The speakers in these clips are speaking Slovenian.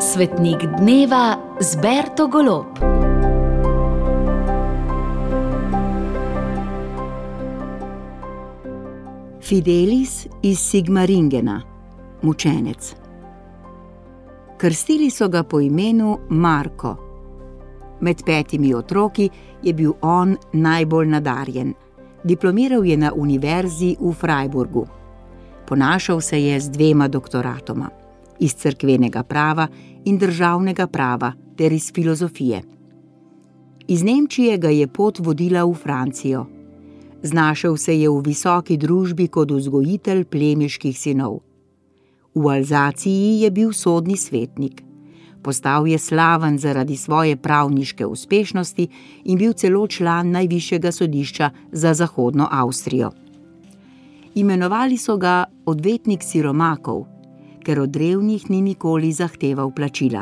Svetnik dneva z Berto Golob. Fidelis iz Sigmaringena, mučenec. Krstili so ga po imenu Marko. Med 5 otroki je bil on najbolj nadarjen. Diplomiral je na univerzi v Freiburgu. Ponašal se je z 2 doktoratoma, iz cerkvenega prava in državnega prava ter iz filozofije. Iz Nemčije ga je pot vodila v Francijo. Znašel se je v visoki družbi kot vzgojitelj plemiških sinov. V Alzaciji je bil sodni svetnik. Postal je slaven zaradi svoje pravniške uspešnosti in bil celo član najvišjega sodišča za zahodno Avstrijo. Imenovali so ga odvetnik siromakov, ker od revnih ni nikoli zahteval plačila.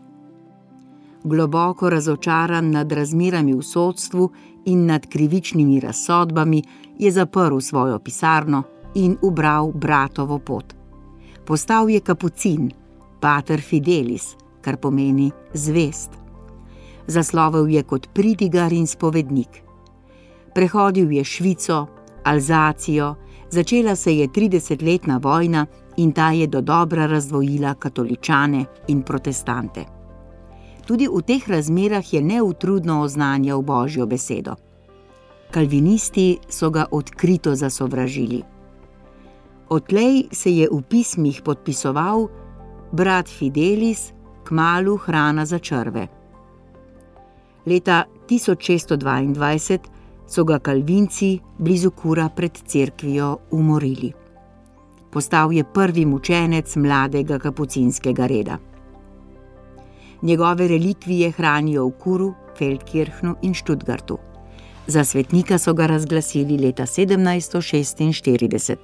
Globoko razočaran nad razmerami v sodstvu in nad krivičnimi razsodbami, je zaprl svojo pisarno in ubral bratovo pot. Postal je kapucin, pater fidelis, kar pomeni zvest. Zaslovel je kot pridigar in spovednik. Prehodil je Švico, Alzacijo, začela se je 30-letna vojna in ta je dodobra razdvojila katoličane in protestante. Tudi v teh razmerah je neutrudno oznanjal Božjo besedo. Kalvinisti so ga odkrito zasovražili. Odtlej se je v pismih podpisoval brat Fidelis, kmalu hrana za črve. Leta 1622 so ga kalvinci blizu Kura pred cerkvijo umorili. Postal je prvi mučenec mladega kapucinskega reda. Njegove relikvije hranijo v Kuru, Feldkirchnu in Stuttgartu. Za svetnika so ga razglasili leta 1746.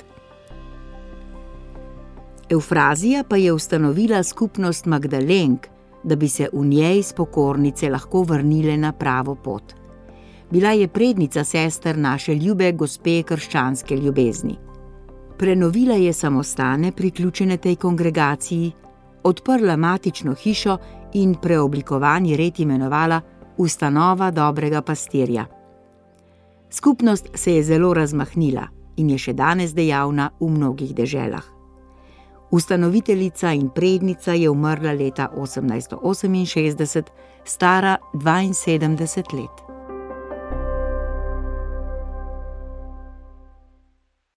Eufrazija pa je ustanovila skupnost Magdalenk, da bi se v njej spokornice lahko vrnile na pravo pot. Bila je prednica sester naše ljube gospe krščanske ljubezni. Prenovila je samostane priključene tej kongregaciji, odprla matično hišo in preoblikovani red imenovala Ustanova dobrega pastirja. Skupnost se je zelo razmahnila in je še danes dejavna v mnogih deželah. Ustanoviteljica in prednica je umrla leta 1868, stara 72 let.